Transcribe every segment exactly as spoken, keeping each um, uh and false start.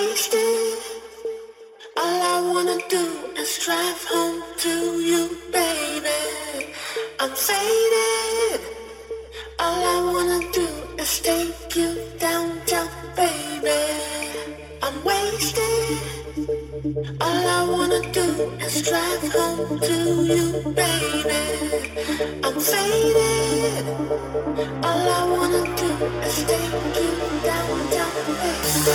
wasted. All I wanna do is drive home to you, baby. I'm faded. All I wanna do is take you downtown, baby. I'm wasted. All I wanna do is drive home to you, baby. I'm faded. All I wanna do is take you downtown, baby.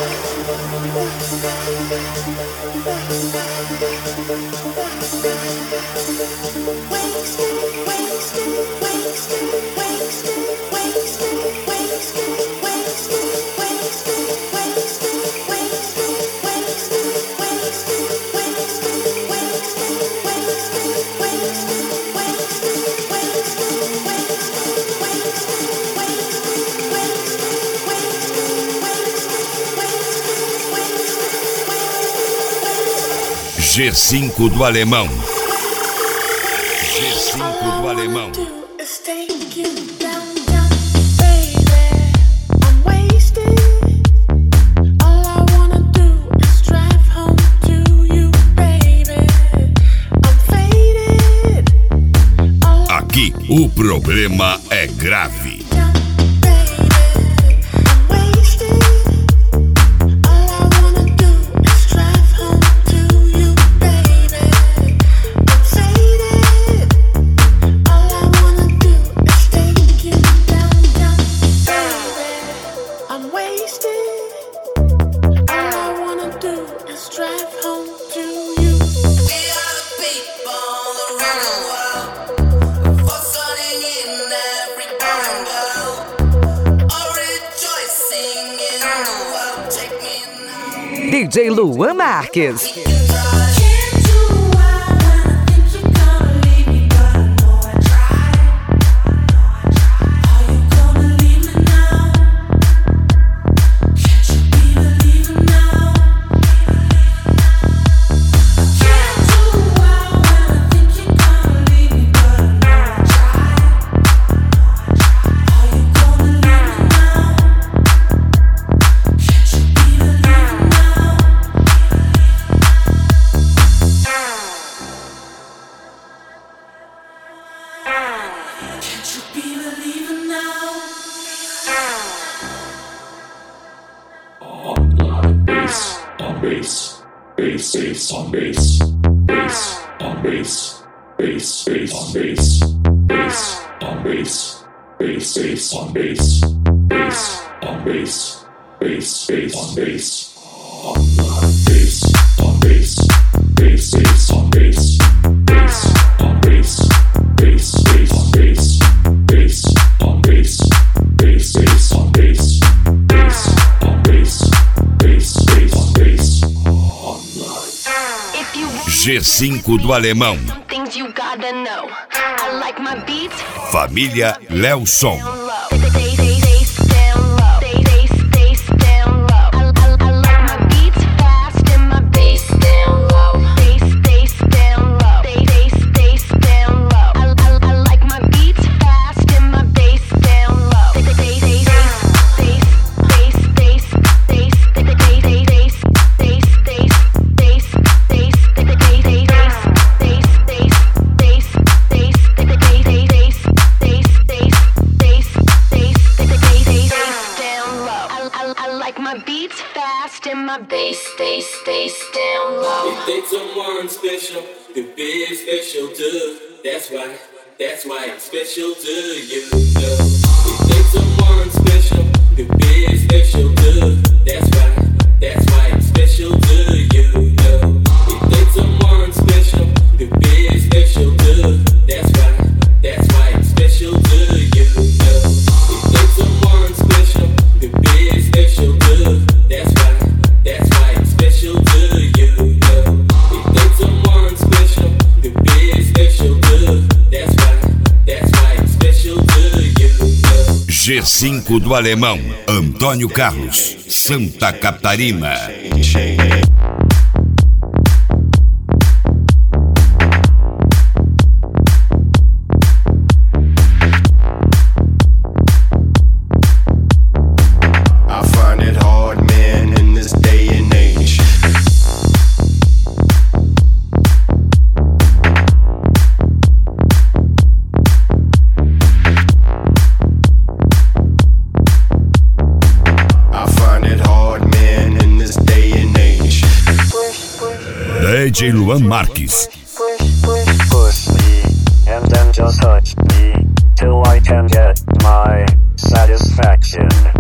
Wasted, wasted, wasted, wasted, wasted, wasted, wasted, wasted, wasted, wasted, wasted, wasted, G cinco do Alemão. G cinco do Alemão. Aqui o problema é grave. D J Luan Marques. On bass, bass on bass, bass, bass on bass, bass on bass, bass, bass on bass, bass on bass, bass, bass on bass, bass on bass, bass, bass on bass, bass on bass, bass, bass on bass, bass on bass, bass, bass on bass, bass on bass, bass, bass on bass. G cinco do Alemão. Família Lelson. That's why, that's why it's special to you. It takes someone special to be special to. That's why, that's why it's special to you. It takes someone special to be special to. That's why, that's why it's special to you. It takes someone special to be special to. That's why, that's why it's special to you. It takes someone special to be special to. That's why, that's why it's special to you. G cinco do Alemão. Antônio Carlos, Santa Catarina. I find it hard, man, in this day and D J Luan Marques. Push, push, push me, and then just touch me, till I can get my satisfaction.